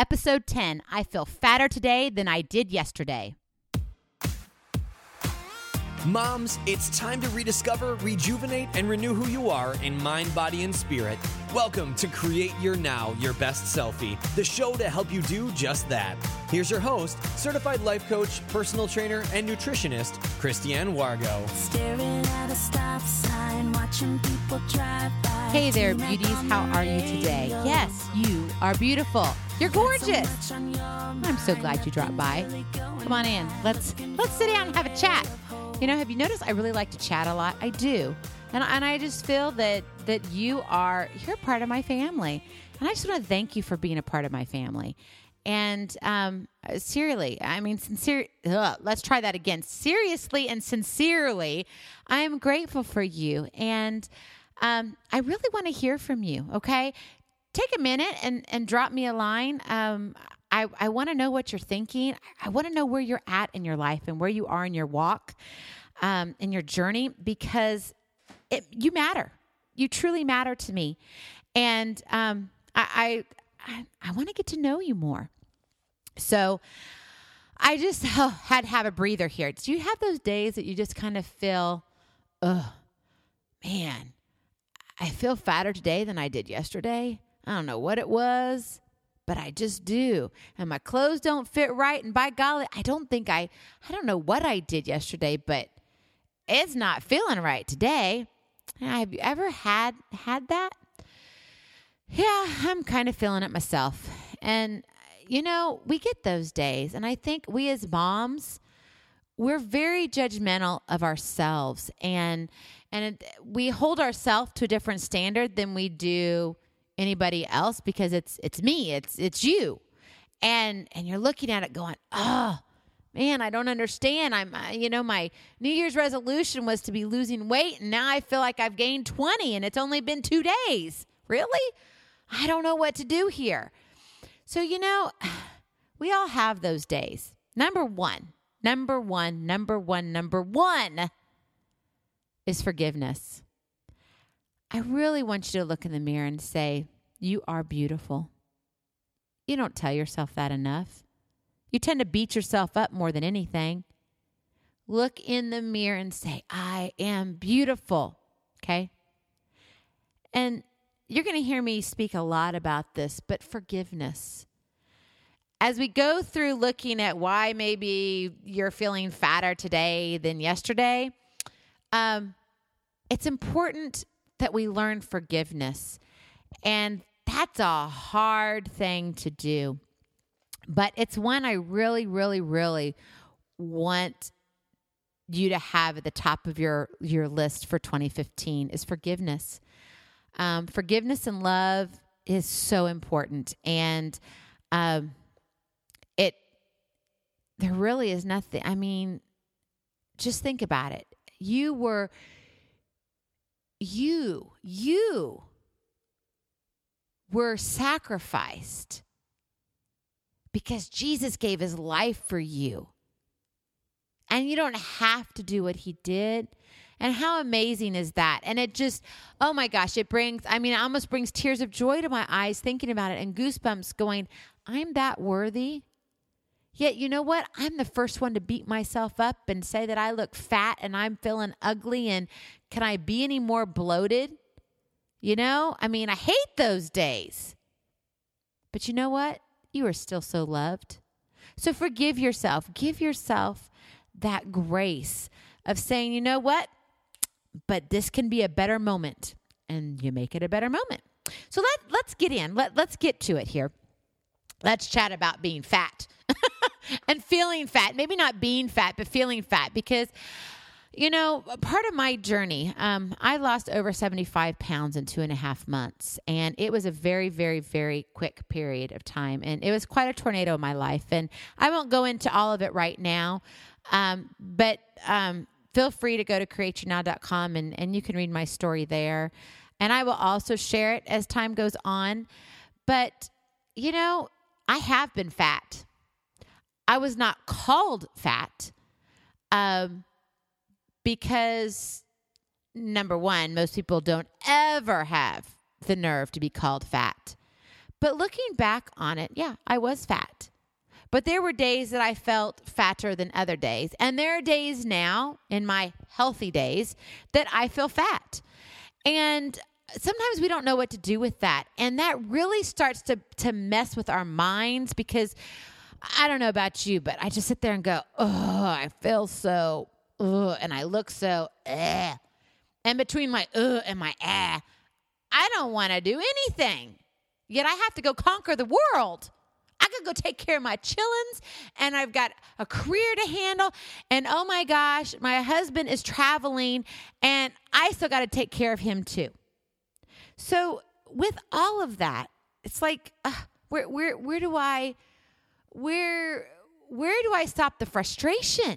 Episode 10, I feel fatter today than I did yesterday. Moms, it's time to rediscover, rejuvenate, and renew who you are in mind, body, and spirit. Welcome to Create Your Now, Your Best Selfie, the show to help you do just that. Here's your host, certified life coach, personal trainer, and nutritionist, Christiane Wargo. Staring at a stop sign, watching people drive by. Hey there, beauties. How are you today? Yes, you are beautiful. You're gorgeous. I'm so glad you dropped by. Come on in. Let's sit down and have a chat. You know, have you noticed I really like to chat a lot? I do. And I just feel that you're part of my family. And I just want to thank you for being a part of my family. And seriously, let's try that again. Seriously and sincerely, I am grateful for you. And I really want to hear from you, okay? Take a minute and drop me a line. I want to know what you're thinking. I want to know where you're at in your life and where you are in your walk, in your journey, because you matter. You truly matter to me. And I want to get to know you more. So I just had to have a breather here. Do you have those days that you just kind of feel, oh, man, I feel fatter today than I did yesterday? I don't know what it was, but I just do. And my clothes don't fit right. And by golly, I don't know what I did yesterday, but it's not feeling right today. Have you ever had that? Yeah, I'm kind of feeling it myself. And, you know, we get those days. And I think we as moms, we're very judgmental of ourselves. And we hold ourselves to a different standard than we do anybody else, because it's me, it's you. And you're looking at it going, oh, man, I don't understand. My New Year's resolution was to be losing weight, and now I feel like I've gained 20 and it's only been 2 days. Really? I don't know what to do here. So, you know, we all have those days. Number one is forgiveness. I really want you to look in the mirror and say, you are beautiful. You don't tell yourself that enough. You tend to beat yourself up more than anything. Look in the mirror and say, I am beautiful. Okay? And you're going to hear me speak a lot about this, but forgiveness. As we go through looking at why maybe you're feeling fatter today than yesterday, it's important that we learn forgiveness. And that's a hard thing to do. But it's one I really, really, really want you to have at the top of your list for 2015 is forgiveness. Forgiveness and love is so important. And there really is nothing. I mean, just think about it. You were sacrificed because Jesus gave his life for you. And you don't have to do what he did. And how amazing is that? And it just, oh my gosh, it almost brings tears of joy to my eyes thinking about it, and goosebumps going, I'm that worthy. Yet, you know what? I'm the first one to beat myself up and say that I look fat and I'm feeling ugly, and can I be any more bloated? You know, I hate those days. But you know what? You are still so loved. So forgive yourself. Give yourself that grace of saying, you know what? But this can be a better moment. And you make it a better moment. So let's get in. Let's get to it here. Let's chat about being fat and feeling fat. Maybe not being fat, but feeling fat. Because, you know, part of my journey, I lost over 75 pounds in 2.5 months. And it was a very, very, very quick period of time. And it was quite a tornado in my life. And I won't go into all of it right now. But feel free to go to createyournow.com and you can read my story there. And I will also share it as time goes on. But, you know, I have been fat. I was not called fat because, number one, most people don't ever have the nerve to be called fat. But looking back on it, yeah, I was fat. But there were days that I felt fatter than other days. And there are days now, in my healthy days, that I feel fat. And sometimes we don't know what to do with that. And that really starts to mess with our minds, because I don't know about you, but I just sit there and go, oh, I feel so, and I look so, And between my and my I don't want to do anything. Yet I have to go conquer the world. I could go take care of my chillins, and I've got a career to handle. And oh my gosh, my husband is traveling, and I still got to take care of him too. So with all of that, it's like, where do I stop the frustration?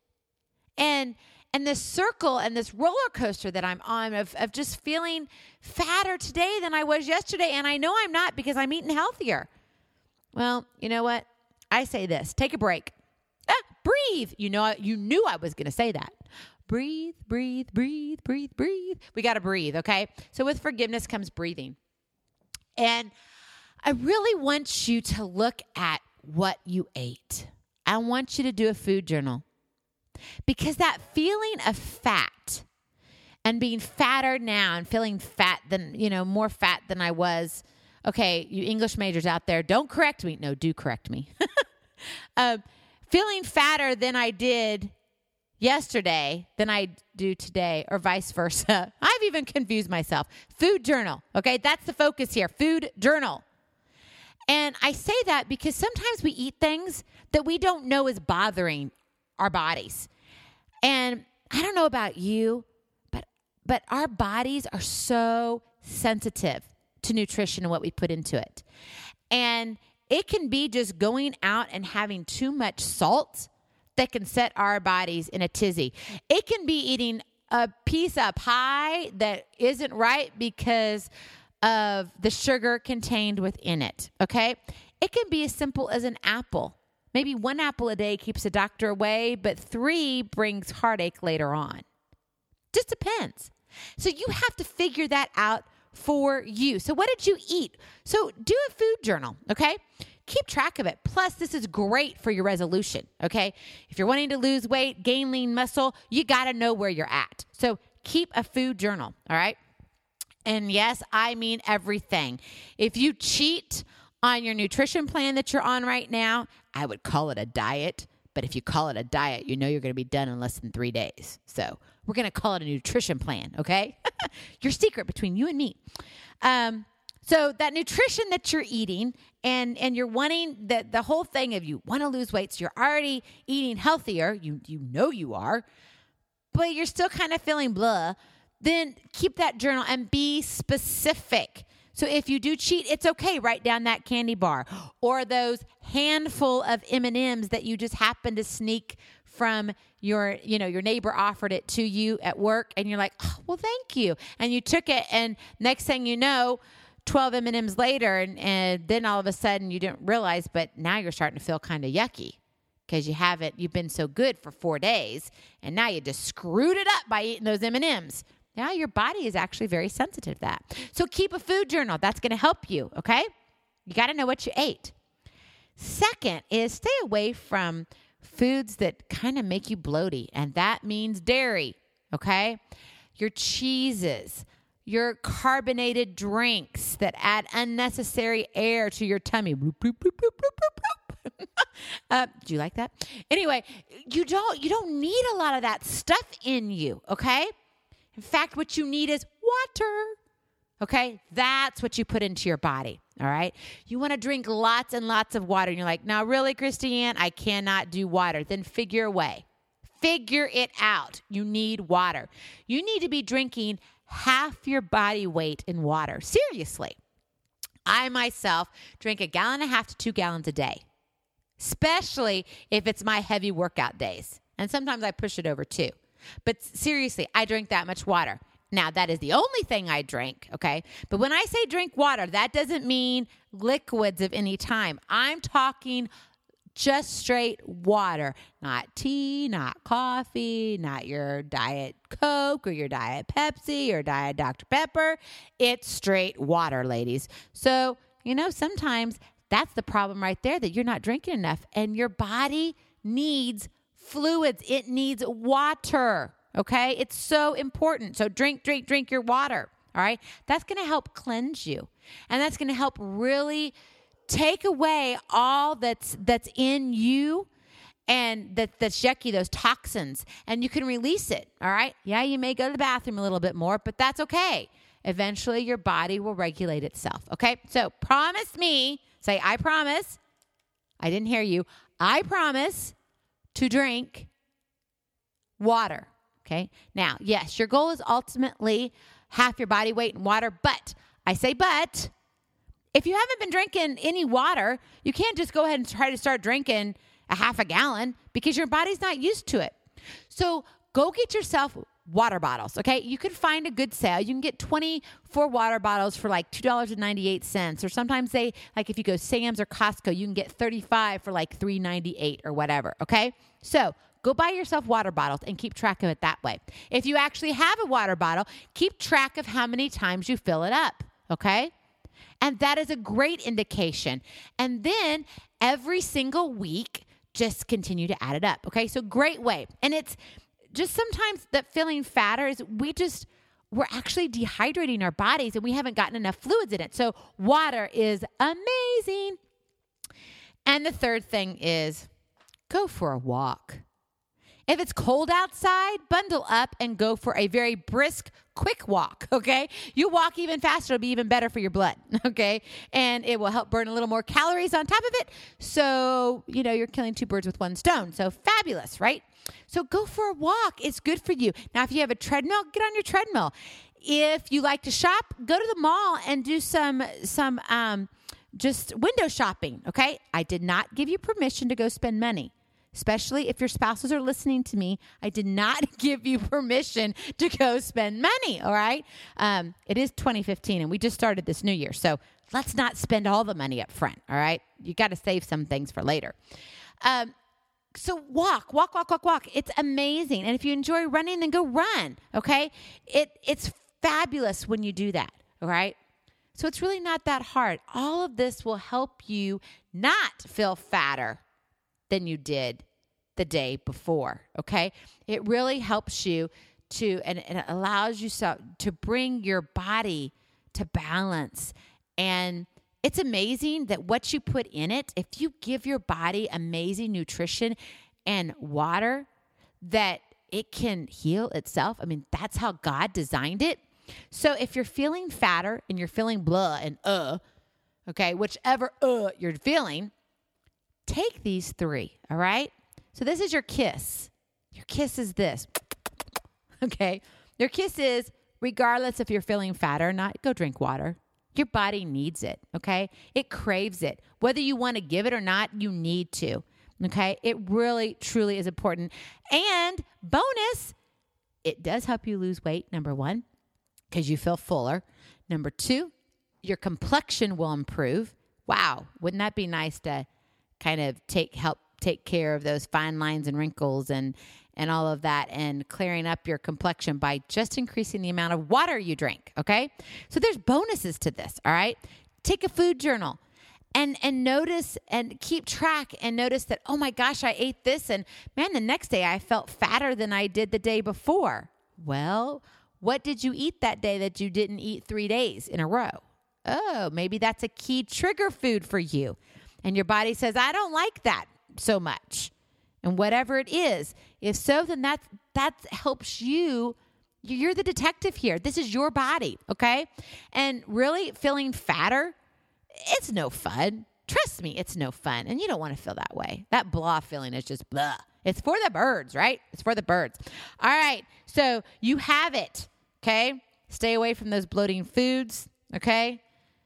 And this circle and this roller coaster that I'm on of just feeling fatter today than I was yesterday. And I know I'm not, because I'm eating healthier. Well, you know what? I say this. Take a break. Breathe. You knew I was going to say that. Breathe, breathe, breathe, breathe, breathe. We got to breathe, okay? So with forgiveness comes breathing. And I really want you to look at what you ate. I want you to do a food journal. Because that feeling of fat and being fatter now and feeling fat than, more fat than I was. Okay, you English majors out there, don't correct me. No, do correct me. Feeling fatter than I did yesterday than I do today, or vice versa. I've even confused myself. Food journal, okay? That's the focus here, food journal. And I say that because sometimes we eat things that we don't know is bothering our bodies. And I don't know about you, but our bodies are so sensitive to nutrition and what we put into it. And it can be just going out and having too much salt that can set our bodies in a tizzy. It can be eating a piece of pie that isn't right because of the sugar contained within it, okay? It can be as simple as an apple. Maybe 1 apple a day keeps the doctor away, but 3 brings heartache later on. Just depends. So you have to figure that out for you. So what did you eat? So do a food journal, okay? Keep track of it. Plus, this is great for your resolution, okay? If you're wanting to lose weight, gain lean muscle, you got to know where you're at. So keep a food journal, all right? And yes, I mean everything. If you cheat on your nutrition plan that you're on right now, I would call it a diet. But if you call it a diet, you know you're going to be done in less than 3 days. So we're going to call it a nutrition plan, okay? Your secret between you and me. So that nutrition that you're eating and you're wanting the whole thing of you want to lose weight, so you're already eating healthier, you know you are, but you're still kind of feeling blah, then keep that journal and be specific. So if you do cheat, it's okay. Write down that candy bar or those handful of M&Ms that you just happen to sneak from your neighbor offered it to you at work, and you're like, oh, well, thank you. And you took it, and next thing you know, 12 M&Ms later, and then all of a sudden you didn't realize, but now you're starting to feel kind of yucky because you've been so good for 4 days, and now you just screwed it up by eating those M&Ms. Now your body is actually very sensitive to that. So keep a food journal. That's going to help you, okay? You got to know what you ate. Second is stay away from foods that kind of make you bloaty, and that means dairy, okay? Your cheeses, your carbonated drinks that add unnecessary air to your tummy. Bloop, bloop, bloop, bloop, bloop, bloop, bloop. Do you like that? Anyway, you don't need a lot of that stuff in you, okay? In fact, what you need is water, okay? That's what you put into your body, all right? You want to drink lots and lots of water, and you're like, now really, Christiane, I cannot do water. Then figure a way. Figure it out. You need water. You need to be drinking half your body weight in water. Seriously. I myself drink 1.5 gallons to 2 gallons a day, especially if it's my heavy workout days. And sometimes I push it over too. But seriously, I drink that much water. Now, that is the only thing I drink, okay? But when I say drink water, that doesn't mean liquids of any time. I'm talking just straight water, not tea, not coffee, not your Diet Coke or your Diet Pepsi or Diet Dr. Pepper. It's straight water, ladies. So sometimes that's the problem right there, that you're not drinking enough, and your body needs fluids. It needs water. Okay. It's so important. So drink your water. All right. That's going to help cleanse you. And that's going to help really take away all that's in you and that's yucky, those toxins, and you can release it. All right. Yeah. You may go to the bathroom a little bit more, but that's okay. Eventually your body will regulate itself. Okay. So promise me, say, I promise. I didn't hear you. I promise to drink water. Okay. Now, yes, your goal is ultimately half your body weight in water, but if you haven't been drinking any water, you can't just go ahead and try to start drinking a half a gallon because your body's not used to it. So go get yourself water bottles. Okay. You can find a good sale. You can get 24 water bottles for like $2.98. Or sometimes if you go Sam's or Costco, you can get 35 for like $3.98 or whatever. Okay. So go buy yourself water bottles and keep track of it that way. If you actually have a water bottle, keep track of how many times you fill it up. Okay. And that is a great indication. And then every single week, just continue to add it up. Okay. So great way. And it's just sometimes that feeling fatter is we're actually dehydrating our bodies and we haven't gotten enough fluids in it. So water is amazing. And the third thing is go for a walk. If it's cold outside, bundle up and go for a very brisk, quick walk, okay? You walk even faster, it'll be even better for your blood, okay? And it will help burn a little more calories on top of it. So, you're killing two birds with one stone. So fabulous, right? So go for a walk. It's good for you. Now, if you have a treadmill, get on your treadmill. If you like to shop, go to the mall and do some just window shopping, okay? I did not give you permission to go spend money. Especially if your spouses are listening to me, I did not give you permission to go spend money, all right? It is 2015, and we just started this new year, so let's not spend all the money up front, all right? You got to save some things for later. So walk. It's amazing, and if you enjoy running, then go run, okay? It's fabulous when you do that, all right? So it's really not that hard. All of this will help you not feel fatter than you did the day before, okay? It really helps you and it allows you to bring your body to balance. And it's amazing that what you put in it, if you give your body amazing nutrition and water, that it can heal itself. I mean, that's how God designed it. So if you're feeling fatter and you're feeling blah and okay, whichever you're feeling, take these 3, all right? So this is your kiss. Your kiss is this, okay? Your kiss is, regardless if you're feeling fat or not, go drink water. Your body needs it, okay? It craves it. Whether you want to give it or not, you need to, okay? It really, truly is important. And bonus, it does help you lose weight, number 1, because you feel fuller. Number 2, your complexion will improve. Wow, wouldn't that be nice to kind of help take care of those fine lines and wrinkles and all of that, and clearing up your complexion by just increasing the amount of water you drink, okay? So there's bonuses to this, all right? Take a food journal and notice and keep track and notice that, oh my gosh, I ate this, and man, the next day I felt fatter than I did the day before. Well, what did you eat that day that you didn't eat 3 days in a row? Oh, maybe that's a key trigger food for you. And your body says, I don't like that so much. And whatever it is, if so, then that helps you. You're the detective here. This is your body, okay? And really feeling fatter, it's no fun. Trust me, it's no fun. And you don't want to feel that way. That blah feeling is just blah. It's for the birds, right? It's for the birds. All right. So you have it, okay? Stay away from those bloating foods, okay?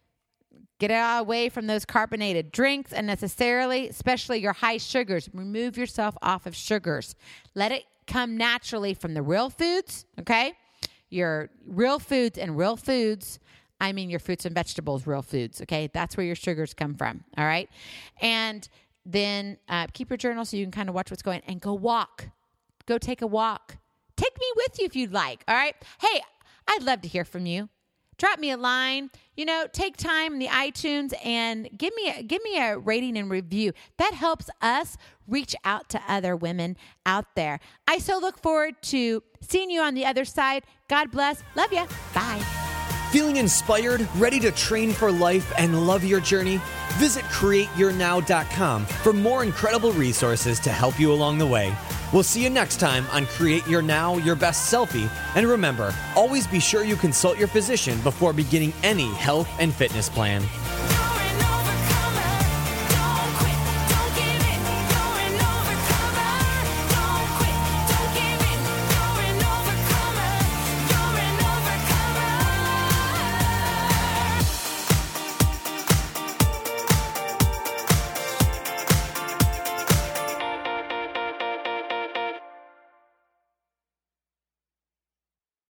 Get away from those carbonated drinks unnecessarily, especially your high sugars. Remove yourself off of sugars. Let it come naturally from the real foods, okay? Your real foods and real foods, I mean your fruits and vegetables, real foods, okay? That's where your sugars come from, all right? And then keep your journal so you can kind of watch what's going on, and go walk. Go take a walk. Take me with you if you'd like, all right? Hey, I'd love to hear from you. drop me a line. Take time in the iTunes and give me a rating and review. That helps us reach out to other women out there. I so look forward to seeing you on the other side. God bless. Love ya. Bye. Feeling inspired, ready to train for life and love your journey? Visit CreateYourNow.com for more incredible resources to help you along the way. We'll see you next time on Create Your Now, Your Best Selfie. And remember, always be sure you consult your physician before beginning any health and fitness plan.